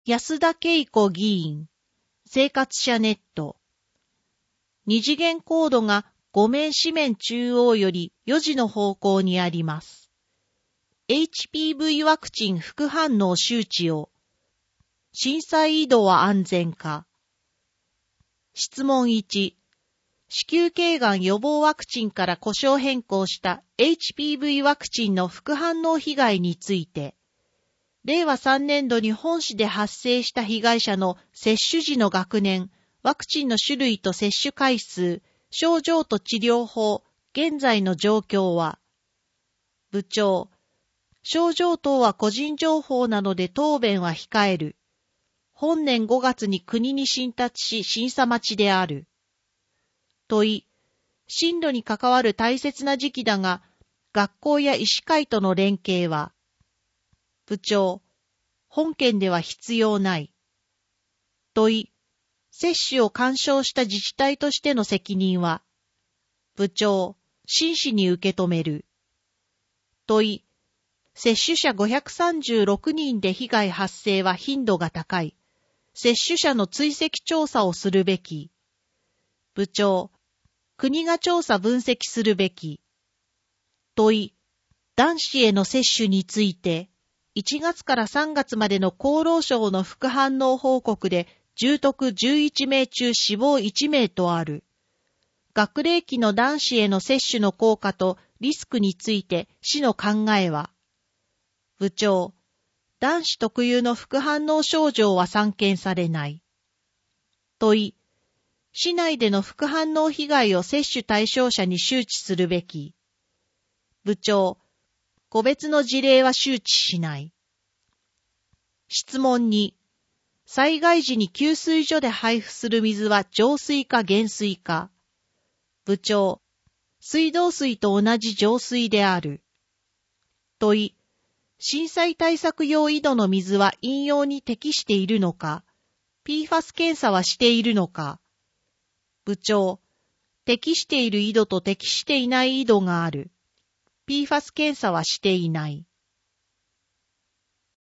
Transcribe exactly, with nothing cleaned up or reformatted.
安田恵子議員、生活者ネット。二次元コードがご面紙面中央よりよじの方向にあります。エイチピーブイ ワクチン副反応周知を。震災移動は安全か。質問いち。子宮頸がん予防ワクチンから呼称変更した エイチピーブイ ワクチンの副反応被害について、れいわさんねんどに本市で発生した被害者の接種時の学年、ワクチンの種類と接種回数、症状と治療法、現在の状況は、部長、症状等は個人情報なので答弁は控える。本年ごがつに国に申達し審査待ちである。問い、進路に関わる大切な時期だが、学校や医師会との連携は、部長、本件では必要ない。問い、接種を勧奨した自治体としての責任は、部長、真摯に受け止める。問い、接種者ごひゃくさんじゅうろくにんで被害発生は頻度が高い。接種者の追跡調査をするべき。部長、国が調査分析するべき。問い、男子への接種について、いちがつからさんがつまでの厚労省の副反応報告で重篤じゅういちめい中死亡いちめいとある。学齢期の男子への接種の効果とリスクについて市の考えは、部長、男子特有の副反応症状は散見されない。問い、市内での副反応被害を接種対象者に周知するべき。部長、個別の事例は周知しない。質問に、災害時に給水所で配布する水は浄水か減水か。部長、水道水と同じ浄水である。問い、震災対策用井戸の水は飲用に適しているのか、ピーファス 検査はしているのか。部長、適している井戸と適していない井戸がある。ピーファス 検査はしていない。